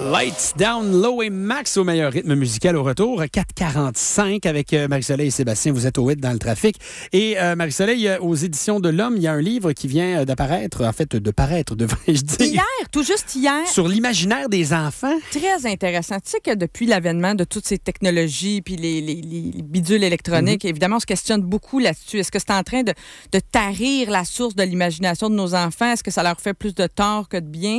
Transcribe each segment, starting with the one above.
Lights Down Low et Max au meilleur rythme musical au retour. 4h45 avec Marie-Soleil et Sébastien. Vous êtes au 8 dans le trafic. Et Marie-Soleil, aux éditions de l'Homme, il y a un livre qui vient d'apparaître, devrais-je dire. Hier, tout juste hier. Sur l'imaginaire des enfants. Très intéressant. Tu sais que depuis l'avènement de toutes ces technologies puis les bidules électroniques, évidemment, on se questionne beaucoup là-dessus. Est-ce que c'est en train de tarir la source de l'imagination de nos enfants? Est-ce que ça leur fait plus de tort que de bien?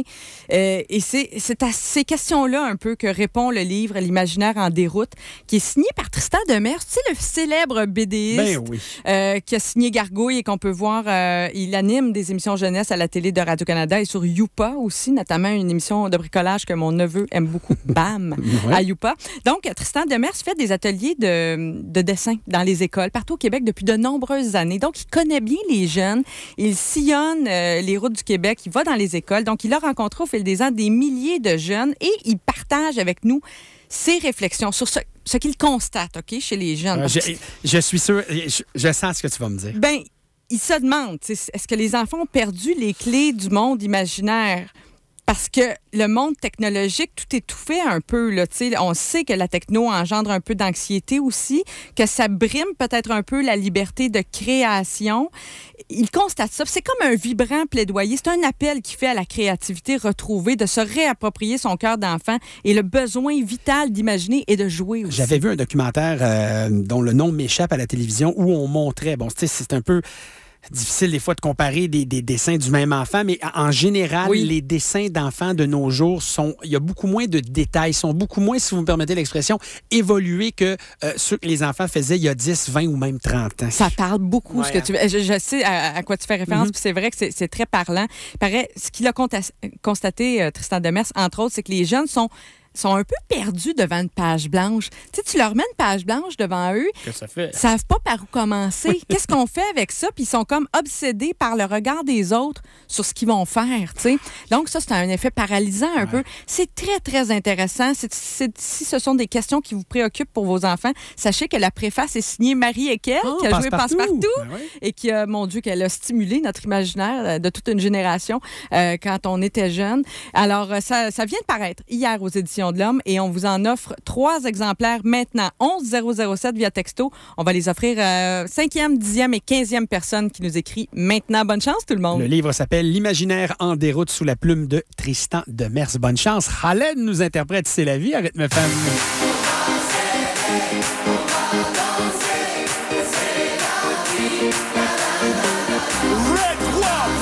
Et c'est à ces questions-là un peu que répond le livre L'imaginaire en déroute, qui est signé par Tristan Demers, tu sais, le célèbre BDiste qui a signé Gargouille et qu'on peut voir, il anime des émissions jeunesse à la télé de Radio-Canada et sur Youpa aussi, notamment une émission de bricolage que mon neveu aime beaucoup, BAM, à Youpa. Donc, Tristan Demers fait des ateliers de dessin dans les écoles partout au Québec depuis de nombreuses années. Donc, il connaît bien les jeunes, il sillonne les routes du Québec, il va dans les écoles. Donc, il a rencontré au fil des ans des milliers de jeunes et il partage avec nous ses réflexions sur ce qu'il constate, OK, chez les jeunes. Je suis sûr, je sens ce que tu vas me dire. Bien, il se demande, est-ce que les enfants ont perdu les clés du monde imaginaire? Parce que le monde technologique, tout étouffait un peu. Là, on sait que la techno engendre un peu d'anxiété aussi, que ça brime peut-être un peu la liberté de création. Il constate ça. C'est comme un vibrant plaidoyer. C'est un appel qui fait à la créativité retrouvée, de se réapproprier son cœur d'enfant et le besoin vital d'imaginer et de jouer aussi. J'avais vu un documentaire dont le nom m'échappe à la télévision où on montrait, c'est un peu difficile des fois de comparer des dessins du même enfant, mais en général, les dessins d'enfants de nos jours il y a beaucoup moins de détails, sont beaucoup moins, si vous me permettez l'expression, évolués que ceux que les enfants faisaient il y a 10, 20 ou même 30 ans. Ça parle beaucoup, ce que tu veux. Je sais à quoi tu fais référence, puis c'est vrai que c'est très parlant. Il paraît, ce qu'il a constaté, Tristan Demers, entre autres, c'est que les jeunes sont un peu perdus devant une page blanche. Tu leur mets une page blanche devant eux. Qu'est-ce que ça fait? Ils savent pas par où commencer. Qu'est-ce qu'on fait avec ça? Puis ils sont comme obsédés par le regard des autres sur ce qu'ils vont faire. T'sais. Donc ça, c'est un effet paralysant un peu. C'est très, très intéressant. Si ce sont des questions qui vous préoccupent pour vos enfants, sachez que la préface est signée Marie Ekel, qui a joué Passe-Partout et qui a, mon Dieu, qu'elle a stimulé notre imaginaire de toute une génération quand on était jeune. Alors, ça vient de paraître hier aux éditions de l'Homme et on vous en offre 3 exemplaires maintenant. 11007 via texto. On va les offrir à 5e, 10e et 15e personne qui nous écrit maintenant. Bonne chance tout le monde. Le livre s'appelle L'imaginaire en déroute sous la plume de Tristan Demers. Bonne chance. Khaled nous interprète C'est la vie à Rythme FM.